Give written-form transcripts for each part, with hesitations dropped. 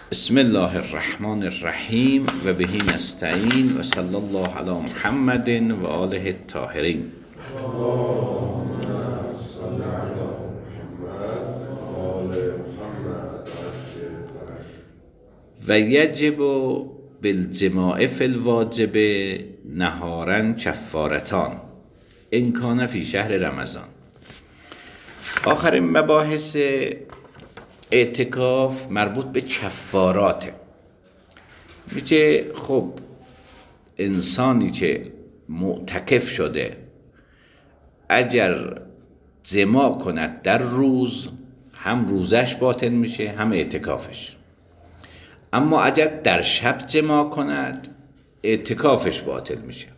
بسم الله الرحمن الرحیم و بهی نستعین و صلی الله علی محمد و آله الطاهرین. و یجب بالجماع فی الواجب نهارا کفارتان ان کان فی شهر رمضان. آخرین مباحث اعتکاف مربوط به کفاراته. میگه خب انسانی که معتکف شده اگر جماع کند در روز، هم روزش باطل میشه هم اعتکافش. اما اگر در شب جماع کند اعتکافش باطل میشه،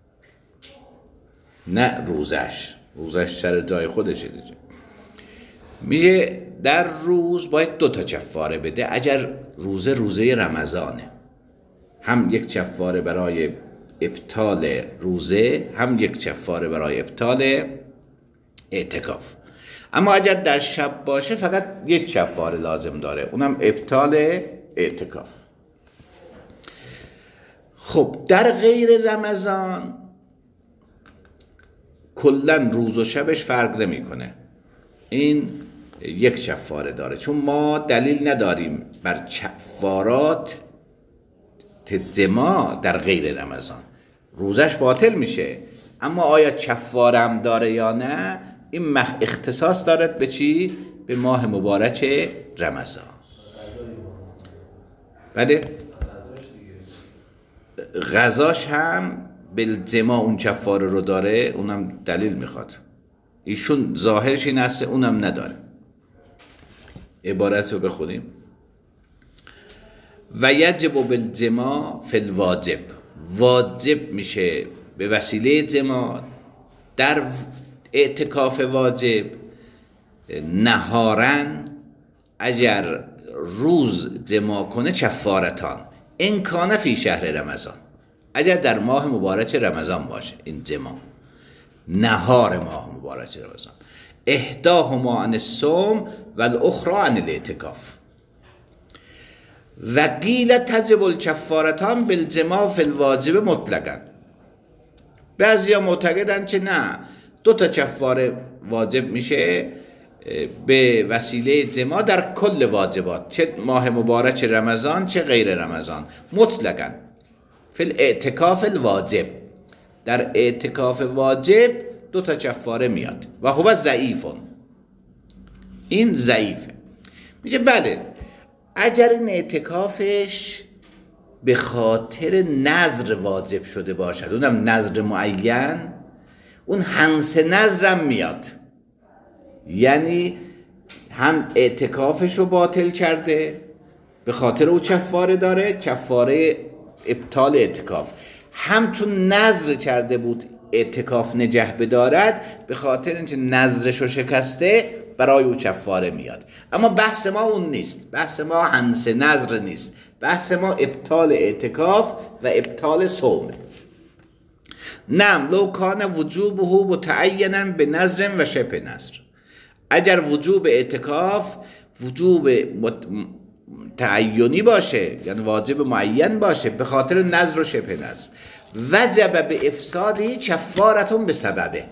نه روزش سر جای خودشه دیگه. میگه در روز باید 2 کفاره بده. اگر روزه رمضانه، هم یک کفاره برای ابطال روزه، هم یک کفاره برای ابطال اعتکاف. اما اگر در شب باشه فقط یک کفاره لازم داره، اونم ابطال اعتکاف. خب در غیر رمضان کلا روز و شبش فرق نمیکنه، این یک کفاره داره، چون ما دلیل نداریم بر کفارات جماع در غیر رمضان. روزش باطل میشه، اما آیا کفاره هم داره یا نه، این اختصاص دارد به چی؟ به ماه مبارک رمضان. بله، غذاش هم بالجماع اون کفاره رو داره، اونم دلیل میخواد. ایشون ظاهرش این است، اونم نداره. عبارت رو بخونیم: و یجب بالجماع فی الواجب، واجب میشه به وسیله جماع در اعتکاف واجب نهارن، اگر روز جماع کنه کفارتان ان کان فی شهر رمضان، اگر در ماه مبارک رمضان باشه این جماع، نهار ماه مبارک رمضان. احداهما عن الصوم و الاخرى عن الاعتکاف. و قیل تجب الکفارتان بالجماع فی الواجب مطلقا. بعضیا معتقدن که نه، 2 کفاره واجب میشه به وسیله جماع در کل واجبات، چه ماه مبارک رمضان چه غیر رمضان، مطلقا فی الاعتکاف الواجب. در اعتکاف واجب 2 کفاره میاد و هو ضعیفون، این ضعیفه. میگه بله، اگر این اعتکافش به خاطر نذر واجب شده باشد، اونم نذر معین، اون حنس نذرم میاد، یعنی هم اعتکافش رو باطل کرده به خاطر او کفاره داره، کفاره ابطال اعتکاف، هم چون نذر کرده بود اعتکاف نگه بدارد، به خاطر اینکه نذرش رو شکسته برای او کفاره میاد. اما بحث ما اون نیست، بحث ما حنس نذر نیست، بحث ما ابطال اعتکاف و ابطال صوم. نعم لو کان وجوبه متعینا به نذر و شبه نذر، اگر وجوب اعتکاف وجوب تعینی باشه، یعنی واجب معین باشه به خاطر نذر و شبه نذر، وجب به افسادی کفارتون به سببه،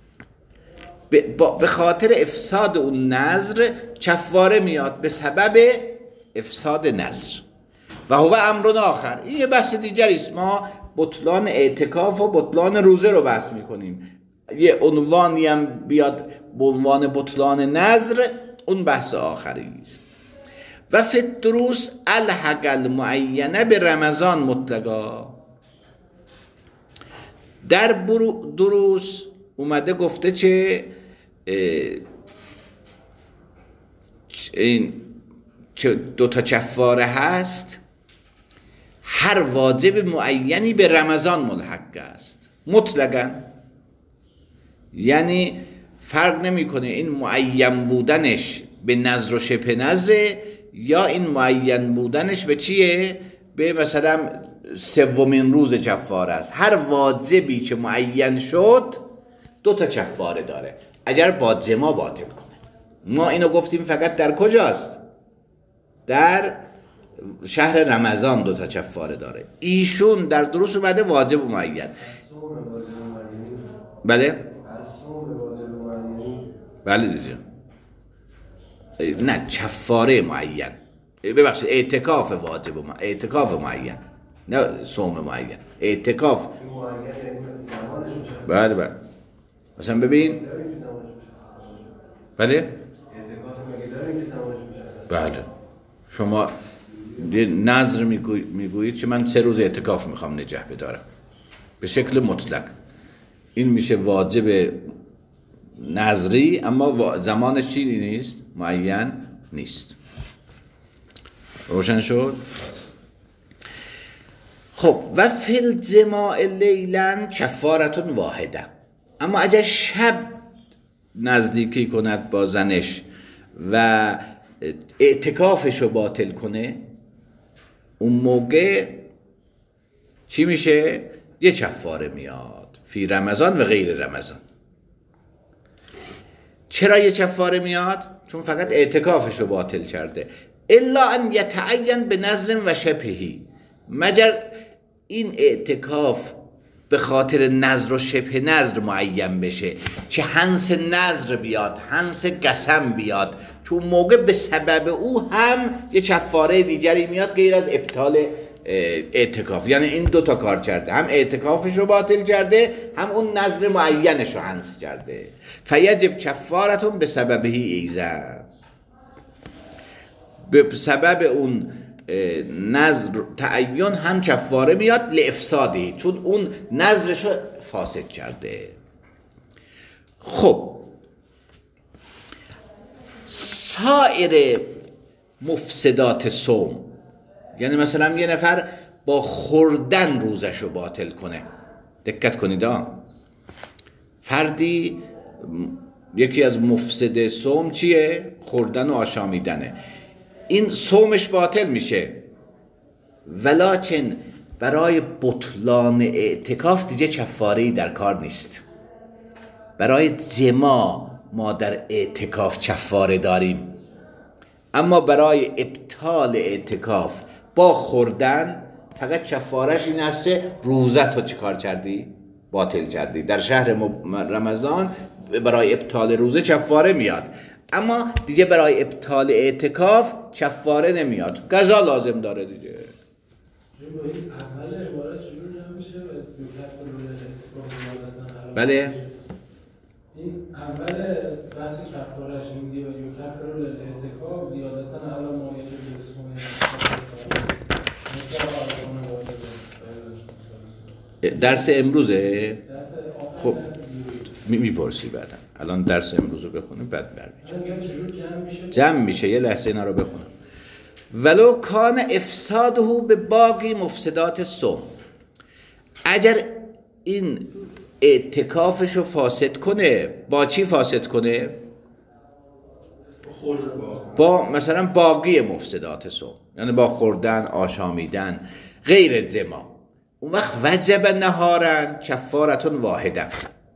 به خاطر افساد اون نذر کفاره میاد به سبب افساد نذر. و هو امر آخر، این یه بحث دیگری است. ما بطلان اعتکاف و بطلان روزه رو بحث میکنیم، یه عنوانی هم بیاد به عنوان بطلان نذر، اون بحث آخری است. و فی الدروس الحق المعینه به رمضان مطلقا. در دروس اومده گفته که این 2 کفاره هست، هر واجب معینی به رمضان ملحق است مطلقاً، یعنی فرق نمیکنه این معین بودنش به نذر و شبه نذر، یا این معین بودنش به چیه؟ به مثلا 3مین روز کفاره است. هر واجبی که معین شد 2 کفاره داره اگر با جماع باطل کنه. ما اینو گفتیم فقط در کجاست؟ در شهر رمضان 2 تا کفاره داره. ایشون در دروس اومده واجب و معین. بله؟ بله دیگه. نه کفاره معین، ببخشید اعتکاف واجب و اعتکاف معین، نه صوم معین، اعتکاف. بله بله. مثلا ببین بله بله شما نظر میگویید که من 3 روز اعتکاف میخوام نگه بدارم به شکل مطلق، این میشه واجب نظری، اما زمانش چی نیست؟ معین نیست. روشن شد؟ خب و فی الجماع لیلا کفارة واحده، اما اگر شب نزدیکی کند با زنش و اعتکافش رو باطل کنه، اون موقع چی میشه؟ یه کفاره میاد فی رمضان و غیر رمضان. چرا یه کفاره میاد؟ چون فقط اعتکافش رو باطل کرده. الا ان یتعین به نذر و شبهی، مگر این اعتکاف به خاطر نذر و شبه نذر معین بشه که حنس نذر بیاد، حنس قسم بیاد، چون موقع به سبب او هم یه کفاره دیگری میاد غیر از ابطال اعتکاف. یعنی این 2 تا کار کرده، هم اعتکافش رو باطل کرده، هم اون نذر معینش رو حنس کرده. فیجب کفارتون به سببهی ایزن، به سبب اون نذر تعین هم کفاره میاد لافسادی، چون اون نذرش رو فاسد کرده. خب سایر مفسدات صوم، یعنی مثلا یه نفر با خوردن روزش رو باطل کنه، دقت کنید فردی یکی از مفسد صوم چیه؟ خوردن و آشامیدنه، این صومش باطل میشه، ولکن برای بطلان اعتکاف دیگه کفاره‌ای در کار نیست. برای جماع ما در اعتکاف کفاره داریم، اما برای ابطال اعتکاف با خوردن فقط کفارش این است روزت رو چه کار کردی؟ باطل کردی. در شهر رمضان برای ابطال روزه کفاره میاد، اما دیگه برای ابطال اعتکاف کفاره نمیاد، قضا لازم داره دیگه. اول عبارت چجور جمع میشه؟ بله این اول بحث کفارش این دیگه یکفر الاعتکاف زیادتاً علی ما یجب اسمه درس امروزه؟ درس خب میپرسی بعدا. الان درس امروز رو بخونیم بعد برمیگردیم. چجور جمع میشه؟ جمع میشه، یه لحظه اینا رو بخونم. ولو کان افساده به باقی مفسدات صوم، اگر این اعتکافش رو فاسد کنه، با چی فاسد کنه؟ با مثلا باقی مفسدات صوم، یعنی با خوردن، آشامیدن، غیر جماع، اون وقت وجب نهارن کفارتون واحده.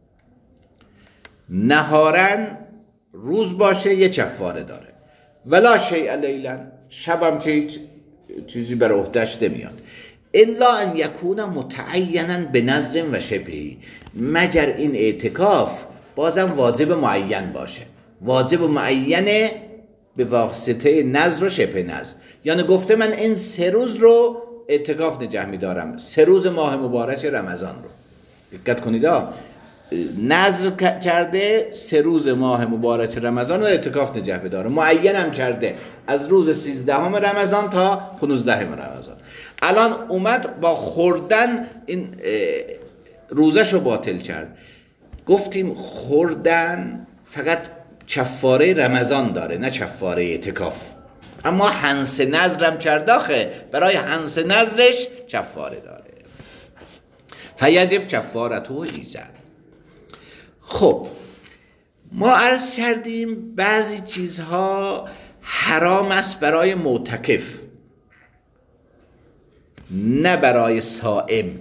نهارن روز باشه یه کفاره داره، ولا شیء لیلا، شبم چیزی بر عهده‌اش نمیاد. الا ان یکون متعینا به نذر و شبهی، مگر این اعتکاف بازم واجب معین باشه. واجب معینه به واسطه نذر و شبه نذر، یعنی گفته من این 3 روز رو اعتکاف نگه میدارم، 3 روز ماه مبارک رمضان رو. دقت کنید نذر کرده 3 روز ماه مبارک رمضان رو اعتکاف نگه بداره، معین هم کرده از روز 13 رمضان تا 15 رمضان. الان اومد با خوردن این روزش رو باطل کرد. گفتیم خوردن فقط کفاره رمضان داره، نه کفاره اعتکاف، اما حنس نذرم کرد آخه، برای حنس نذرش کفاره داره. فیجب کفارته ایزن. خب ما عرض کردیم بعضی چیزها حرام است برای معتکف، نه برای صائم.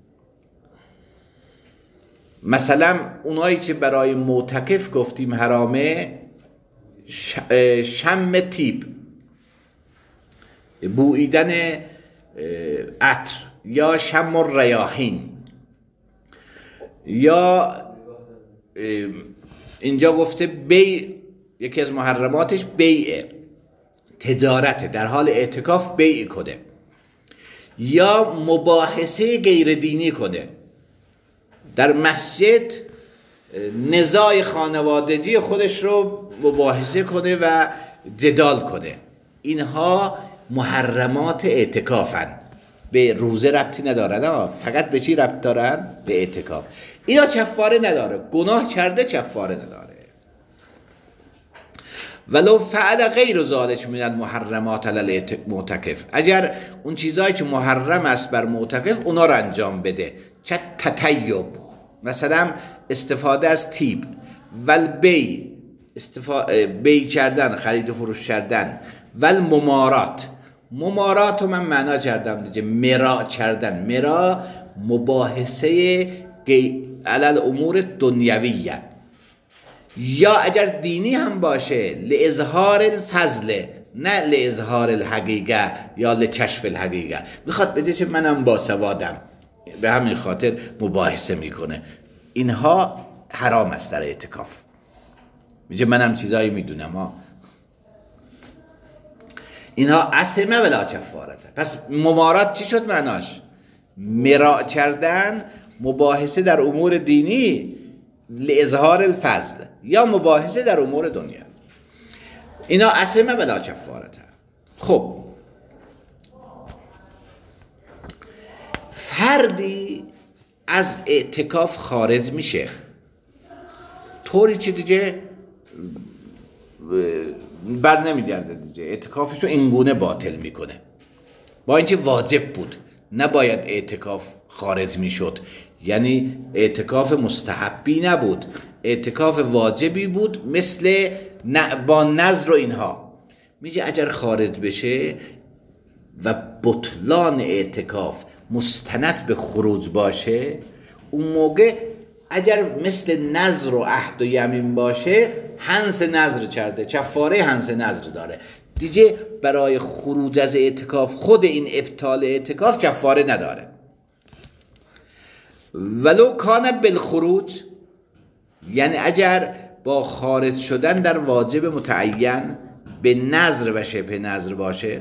مثلا اونایی که برای معتکف گفتیم حرامه، شم تیب، بوییدن عطر یا شم الریاحین، یا اینجا گفته بیع، یکی از محرماتش بیع، تجارت، در حال اعتکاف بیع کنه، یا مباحثه غیر دینی کنه، در مسجد نزاع خانوادگی خودش رو مباحثه کنه و جدال کنه. اینها محرمات اعتکافن، به روزه ربطی ندارن، فقط به چی ربط دارن؟ به اعتکاف. اینا کفاره نداره، گناه کرده کفاره نداره. ولو فعل غیر ذلک من المحرمات علی المعتکف، اگر اون چیزایی که محرم است بر معتکف اونا رو انجام بده، چه تطیب، مثلا استفاده از طیب، والبیع، بیع کردن، خرید و فروش کردن، والممارات، ممارات رو من معنا کردم دیگه، مرا کردن، مرا مباحثه علی امور دنیویه، یا اگر دینی هم باشه لاظهار الفضل، نه لاظهار الحقیقه یا لکشف الحقیقه، میخواد بگه که منم باسوادم، به همین خاطر مباحثه میکنه. اینها حرام است در اعتکاف، میگه منم چیزایی میدونم. اینها عصمه ولا کفارته. پس ممارات چی شد معناش؟ مرا کردن، مباحثه در امور دینی لاظهار الفضل، یا مباحثه در امور دنیا. اینا عصمه ولا کفارته. خب فردی از اعتکاف خارج میشه، طوری چی دیگه بر نمیگرده دیگه، اعتکافش رو اینگونه باطل میکنه، با اینکه واجب بود، نباید اعتکاف خارج میشد، یعنی اعتکاف مستحبی نبود، اعتکاف واجبی بود، مثل با نذر و اینها. میگه اگر خارج بشه و بطلان اعتکاف مستند به خروج باشه، اون موقع اگر مثل نذر و عهد و یمین باشه، حنث نذر کرده، کفاره حنث نذر داره دیگه، برای خروج از اعتکاف، خود این ابطال اعتکاف کفاره نداره. ولو کان بالخروج، یعنی اگر با خارج شدن در واجب متعین به نذر و شبه نذر باشه،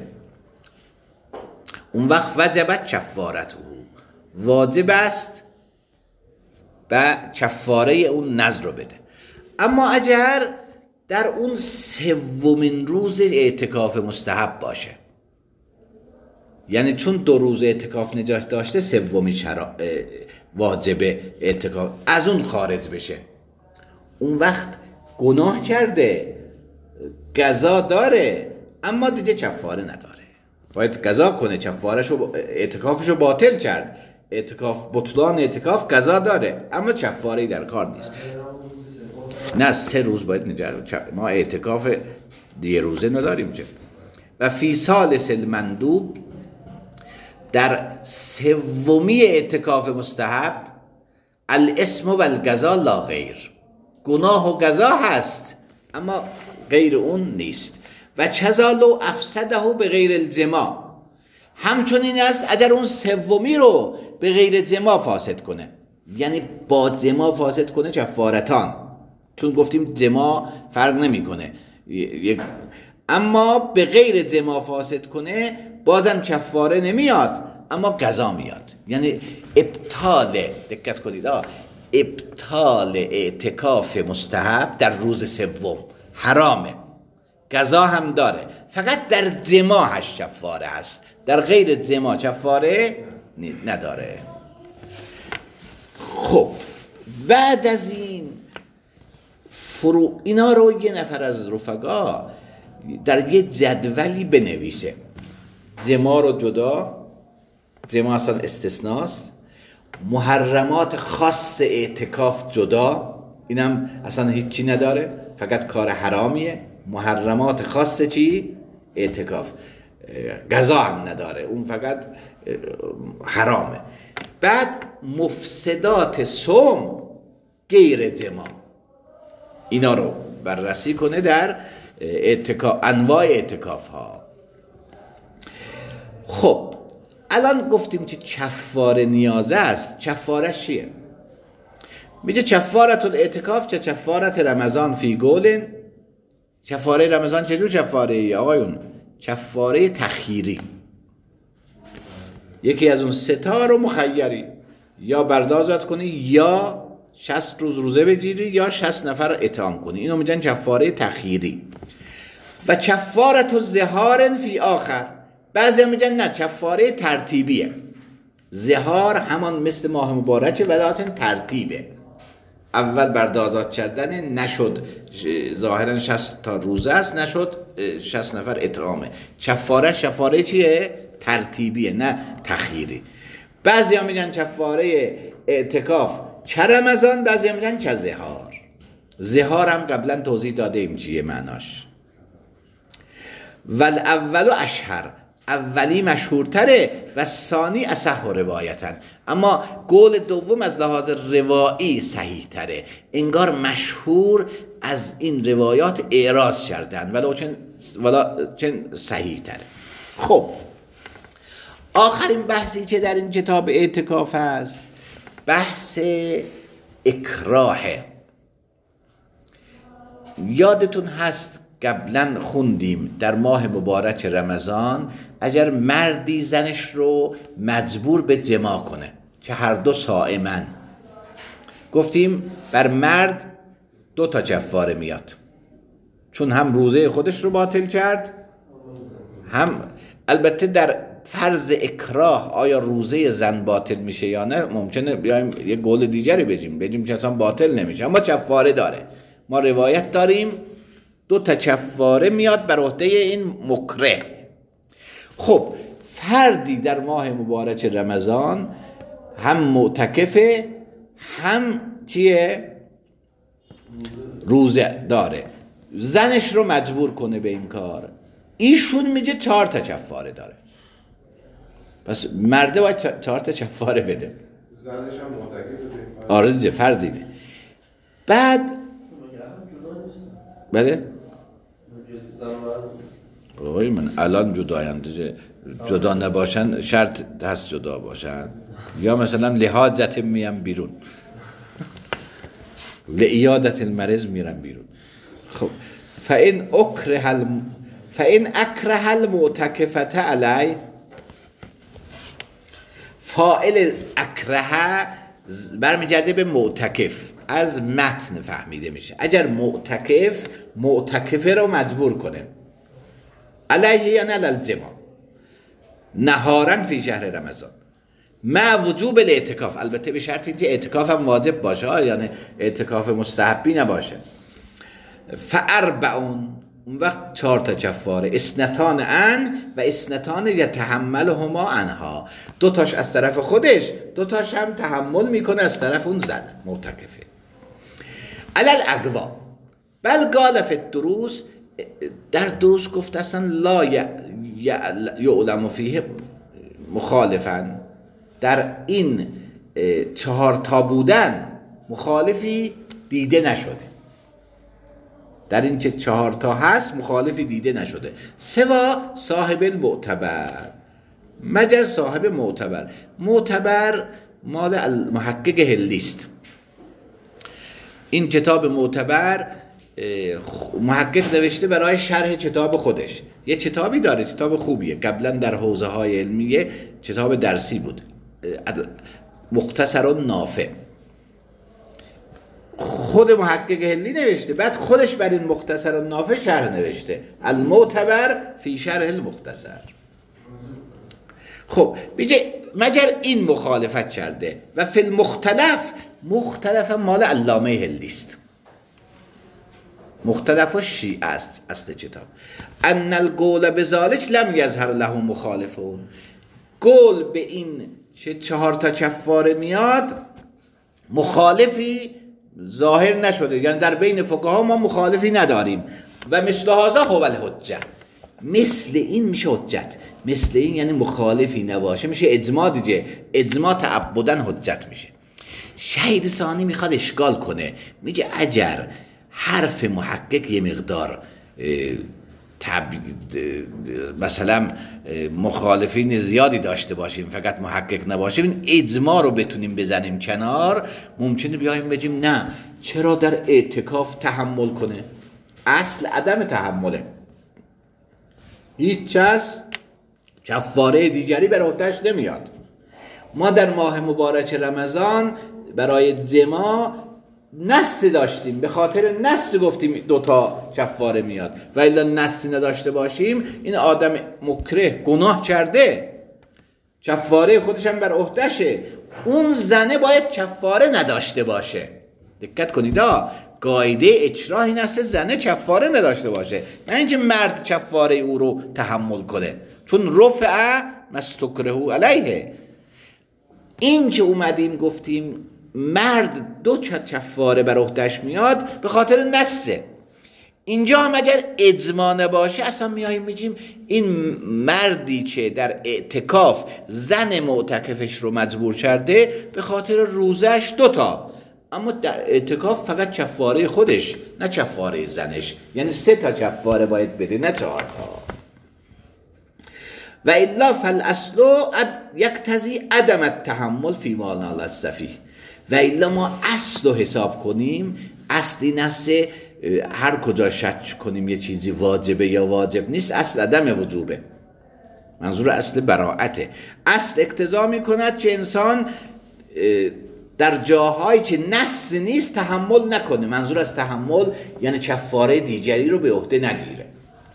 اون وقت وجبت کفارت او، واجب است و کفاره اون نذر رو بده. اما اگر در اون سومین روز اعتکاف مستحب باشه، یعنی چون 2 روز اعتکاف نجاح داشته، سومی واجب اعتکاف، از اون خارج بشه، اون وقت گناه کرده، قضا داره، اما دیگه کفاره نداره، باید قضا کنه، اعتکافشو باطل کرد، اعتکاف، بطلان اعتکاف قضا داره، اما کفاره‌ای در کار نیست. نه 3 روز باید نجات، ما اعتکاف 2 روزه نداریم چه. و فی ثالث المندوب، در سومی اعتکاف مستحب، الاسم و القضا لا غیر، گناه و قضا هست اما غیر اون نیست. و کذا لو افسده به غیر الجماع، همچنین است اگر اون سومی رو به غیر جماع فاسد کنه، یعنی با جماع فاسد کنه، کفارتان، چون گفتیم جماع فرق نمیکنه، اما به غیر جماع فاسد کنه بازم کفاره نمیاد اما قضا میاد. یعنی ابطال، دقت کنید، ابطال اعتکاف مستحب در روز سوم حرامه، قضا هم داره، فقط در جماعش کفاره هست، در غیر جماع کفاره نداره. خب بعد از این اینا رو یه نفر از رفقا در یه جدولی بنویسه، جماع رو جدا، جماع اصلا استثناست، محرمات خاص اعتکاف جدا، اینم اصلا هیچی نداره، فقط کار حرامیه. محرمات خاص چی؟ اعتکاف، قضا هم نداره، اون فقط حرامه. بعد مفسدات صوم غیر جماع، اینا رو بررسی کنه در انواع اعتکاف ها. خب الان گفتیم که کفاره نیازه است. کفارش چیه؟ میگه کفارت الاعتکاف چه کفارت رمضان فی قول. کفاره رمضان چجور کفاره ای آقایون؟ کفاره تخییری. یکی از اون ستا رو مخیری، یا برداشت کنی یا 60 روز روزه بگیری یا 60 نفر اطعام کنی. اینو میگن کفاره تخییری. و کفارت الظهار فی آخر. بعضی میگن نه کفاره ترتیبیه. ظهار همان مثل ماه مبارکه ولیکن ترتیبه. اول بردازات کردن نشد، ظاهرا 60 تا روزه است، نشد 60 نفر اطعامه. کفاره چیه؟ ترتیبیه نه تخییری. بعضی ها میگن کفاره اعتکاف چه رمضان، بعضی ها میگن چه ظهار. ظهار هم قبلا توضیح داده ایم چیه معناش. والاول اشهر، اولی مشهورتره و ثانی اصح روایتا، اما قول دوم از لحاظ روایی صحیح تره. انگار مشهور از این روایات اعراض کردن ولکن صحیح تره. خب آخرین بحثی که در این کتاب اعتکاف است بحث اکراهه. یادتون هست قبلا خوندیم در ماه مبارک رمضان اگر مردی زنش رو مجبور به جماع کنه که هر دو صائمن، گفتیم بر مرد 2 تا کفاره میاد، چون هم روزه خودش رو باطل کرد، هم البته در فرض اکراه آیا روزه زن باطل میشه یا نه ممکنه بیایم یه قول دیگری بگیم که اصلا باطل نمیشه، اما کفاره داره. ما روایت داریم 2 تا کفاره میاد بر عهده این مکره. خب فردی در ماه مبارک رمضان هم معتکفه هم چیه؟ روزه داره، زنش رو مجبور کنه به این کار، ایشون میگه 4 تا کفاره داره. پس مرده باید 4 تا کفاره بده. زنش هم معتکفه. آره دیگه فرض اینه. بعد بله آقای من الان جدایم دیگه، جدا نباشن شرط هست جدا باشن، یا مثلا لحاجت میم بیرون لعیادت المرض میرم بیرون. خب فإن اکره المعتکفة علی، فاعل اکره برمیگرده به معتکف، از متن فهمیده میشه. اگر معتکفه رو مجبور کنه علیه یعنی الجماع نهارا فی شهر رمضان مع وجوب الاعتکاف، البته به شرط اینکه اعتکاف هم واجب باشه، یعنی اعتکاف مستحبی نباشه. فاربعون، اون وقت 4 تا کفاره، اثنتان عن و اثنتان یتحملهما عنها، 2 تاش از طرف خودش، 2 تاش هم تحمل میکنه از طرف اون زن معتکفه. علل اقوا بل قال فی الدروس، در دروس گفت اصلا لا یعلم فیه مخالفا، در این 4 تا بودن مخالفی دیده نشده، در این که 4 تا هست مخالفی دیده نشده. سوا صاحب المعتبر، مگر صاحب معتبر مال المحقق هلیست. این کتاب معتبر محقق نوشته برای شرح کتاب خودش، یه کتابی داره، کتاب خوبیه، قبلا در حوزه های علمیه کتاب درسی بود، مختصر و نافع. خود محقق هلی نوشته، بعد خودش بر این مختصر و نافع شرح نوشته، المعتبر فی شرح المختصر. خب بگه مگر این مخالفت کرده و فی مختلف مال علامه هلیست، مختلف و شیعه است اصل کتاب. ان القول بذالک لم یظهر له مخالفون، قول به این که 4 تا کفاره میاد مخالفی ظاهر نشده، یعنی در بین فقها ما مخالفی نداریم. و مثل هذا هو الحجه، مثل این میشه حجت، مثل این یعنی مخالفی نباشه میشه اجماع دیگه، اجماع تعبداً حجت میشه. شهید ثانی میخواد اشکال کنه، میگه اگر حرف محقق یه مقدار مثلا مخالفین زیادی داشته باشیم، فقط محقق نباشیم، این اجماع رو بتونیم بزنیم کنار، ممکنه بیایم بگیم نه چرا در اعتکاف تحمل کنه؟ اصل عدم تحمله، هیچ کس کفاره دیگری بر عهده‌اش نمیاد. ما در ماه مبارک رمضان برای جماع نص داشتیم، به خاطر نص گفتیم 2 تا کفاره میاد، و الا نص نداشته باشیم این آدم مکره گناه کرده، کفاره خودش هم بر عهده‌شه، اون زنه باید کفاره نداشته باشه. دقت کنید، قاعده اجرا این است زنه کفاره نداشته باشه، نه اینکه مرد کفاره او رو تحمل کنه، چون رفع مستکره علیه. این که اومدیم گفتیم مرد 2 کفاره بر عهده‌اش میاد به خاطر نصه. اینجا هم اگر اجماع نباشه اصلا میاییم میگیم این مردی که در اعتکاف زن معتکفش رو مجبور کرده به خاطر روزش 2 تا، اما در اعتکاف فقط کفاره خودش نه کفاره زنش، یعنی 3 تا کفاره باید بده نه 4 تا. و الا فالاصل یقتضی عدم التحمل فی ما نال السفیه. و الا ما اصل رو حساب کنیم، اصلی نست هر کجا شک کنیم یه چیزی واجبه یا واجب نیست، اصل عدم وجوبه، منظور اصل براعته. اصل اقتضا میکند که انسان در جاهایی که نص نیست تحمل نکنه، منظور از تحمل یعنی کفاره دیگری رو به عهده نگیره.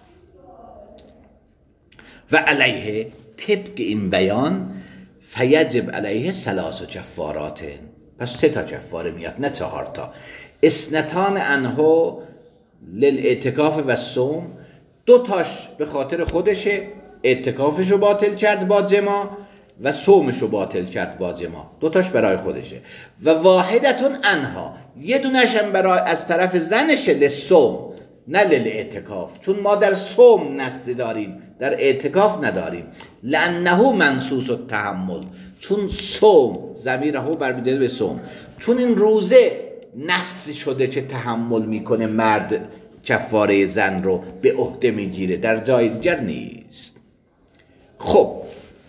و علیه طبق این بیان فیجب علیه 3 کفارات، پس 3 تا کفاره میاد نه 4 تا. اثنتان انها للاعتکاف و الصوم، 2 تاش به خاطر خودشه، اعتکافشو باطل کرد با جماع و صومشو باطل کرد با جماع، 2 تاش برای خودشه. و واحدتون انها، یه دونش هم برای از طرف زنشه للصوم نه للاعتکاف، چون ما در صوم نص داریم در اعتکاف نداریم. لانه منصوص التحمل، چون صوم ضمیره برمیگرده به صوم، چون این روزه نص شده که تحمل میکنه مرد کفاره زن رو به عهده میگیره، در جای دیگر نیست. خب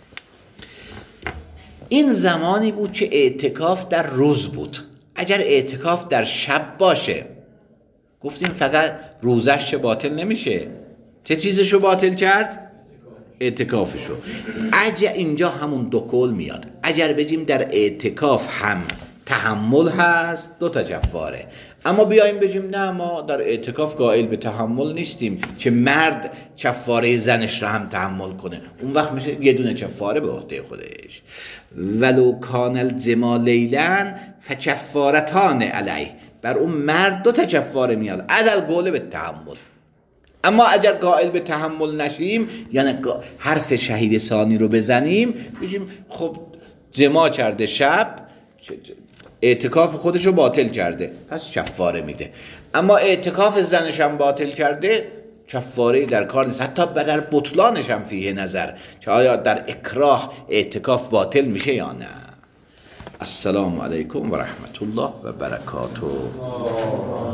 این زمانی بود که اعتکاف در روز بود. اگر اعتکاف در شب باشه گفتیم فقط روزش باطل نمیشه، چه چیزشو باطل کرد؟ اعتکافشو. اگر اینجا همون 2 قول میاد، اگر بگیم در اعتکاف هم تحمل هست 2 تا کفاره، اما بیایم بگیم نه ما در اعتکاف قائل به تحمل نیستیم که مرد کفاره زنش را هم تحمل کنه، اون وقت میشه یه دونه کفاره به عهده خودش. ولو کان الجماع لیلا فکفارتان علیه، بر اون مرد 2 تا کفاره میاد عدل قول به تحمل. اما اگر قائل به تحمل نشیم، یعنی حرف شهید ثانی رو بزنیم بگیم خب جماع کرده شب، اعتکاف خودش رو باطل کرده پس کفاره میده، اما اعتکاف زنش هم باطل کرده کفاره در کار نیست، حتی در بطلانش هم فیه نظر که آیا در اکراه اعتکاف باطل میشه یا نه. السلام علیکم و رحمت الله و برکاته.